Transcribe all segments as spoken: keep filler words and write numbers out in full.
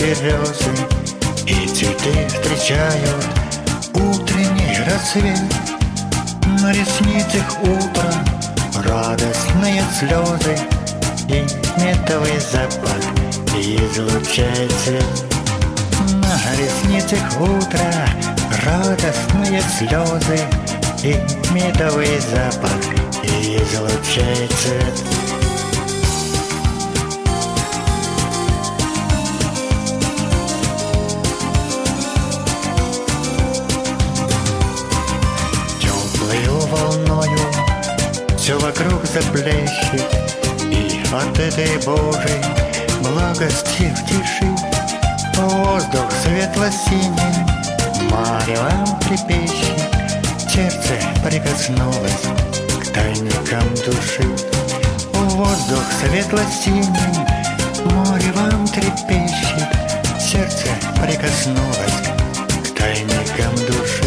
березы, и цветы встречают утренний рассвет. На ресницах утра радостные слезы, и медовый запах излучает свет. На ресницах утра радостные слезы, и медовый запах излучает свет. Теплою волною все вокруг заплещет, и от этой Божьей благости в тиши воздух светло-синий маревом трепещет. Сердце прикоснулось к тайникам души. Воздух светло-синий маревом трепещет. Сердце прикоснулось к тайникам души.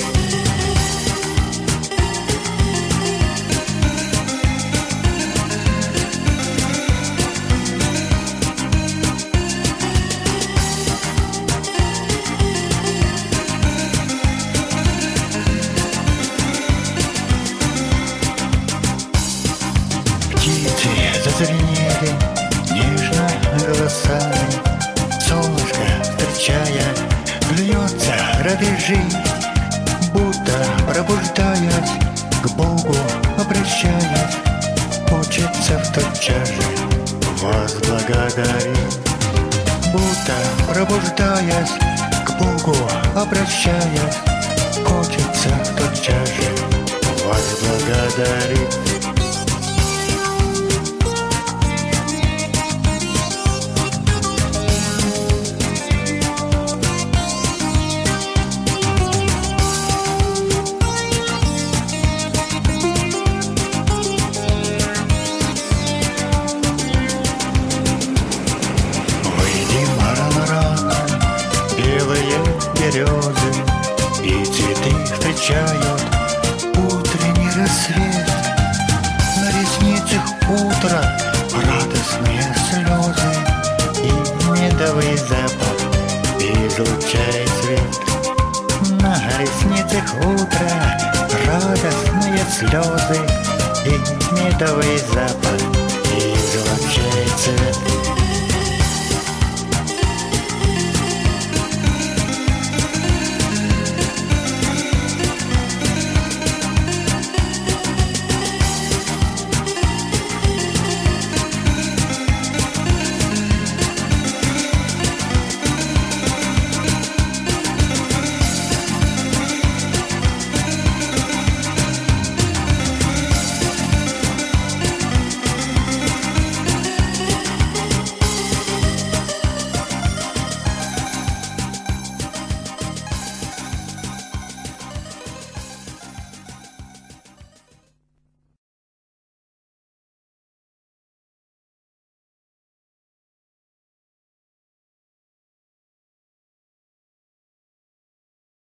Зазвенели нежно голосами, солнышко встречая льется радость жить, будто пробуждаясь, к Богу обращаясь, хочется в тот час же возблагодарить. Будто пробуждаясь, к Богу обращаясь, хочется в тот час же возблагодарить. Березы и цветы встречают утренний рассвет. На ресницах утра радостные слезы, и медовый запах излучает свет. На ресницах утра радостные слезы, и медовый запах излучает свет.